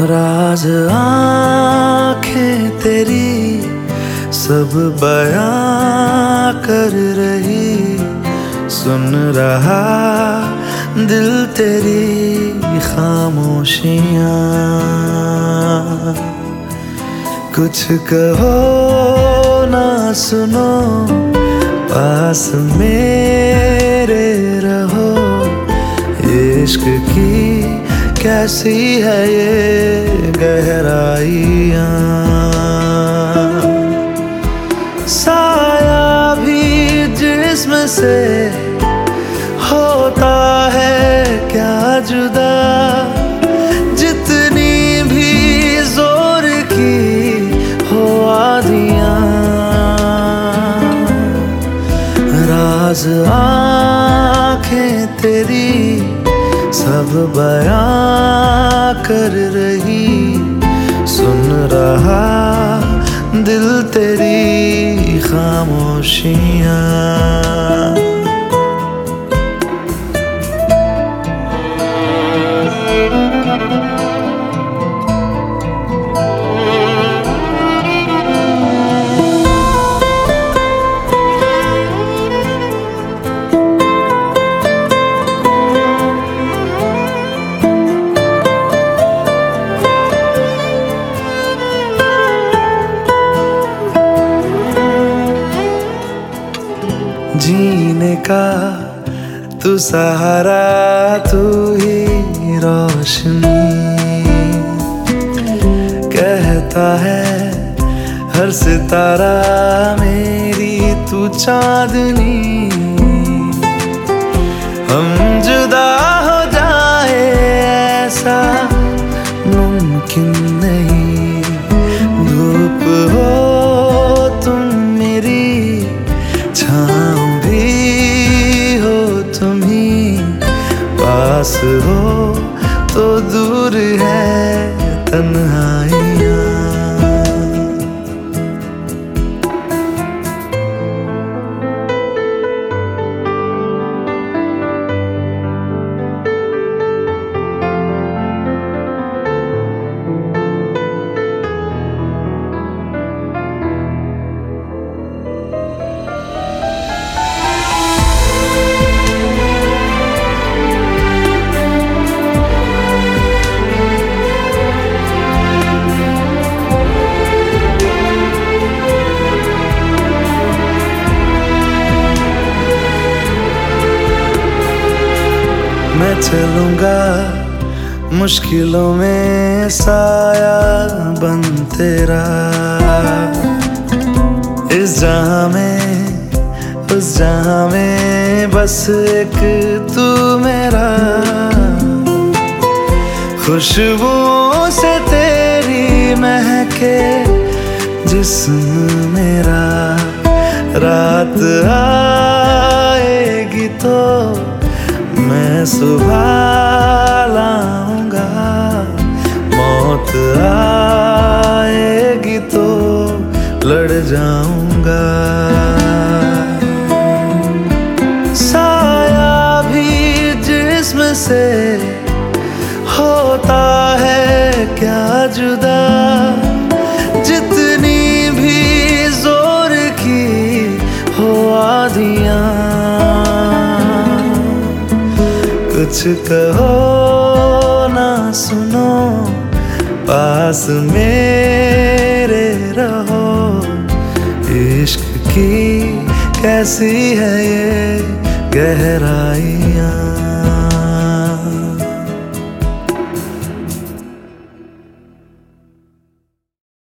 राज आँखें तेरी सब बयां कर रही, सुन रहा दिल तेरी खामोशियाँ। कुछ कहो ना सुनो, पास मेरे रहो। इश्क की कैसी है ये गहराइयाँ। साया भी जिस्म से होता है क्या जुदा, जितनी भी जोर की हो आधियाँ। राज आँखें तेरी सब बयां कर रही, सुन रहा दिल तेरी खामोशियाँ। जीने का तू सहारा, तू ही रोशनी। कहता है हर सितारा मेरी तू चांदनी। हम जुदा हो जाए ऐसा मुमकिन नहीं। धूप हो तुम मेरी, छाँव पास हो तो दूर है तन्हाइयाँ। मैं चलूंगा मुश्किलों में साया बन तेरा। इस जहां में उस जहां में बस एक तू मेरा। खुशबुओं से तेरी महके जिस्म मेरा। रात आएगी तो मैं सुबह लाऊंगा। मौत आएगी तो लड़ जाऊंगा। साया भी जिस्म से होता है क्या जुदा, जितनी भी जोर की हो आधियाँ। कुछ कहो ना सुनो, पास मेरे रहो। इश्क की कैसी है ये गहराइयाँ।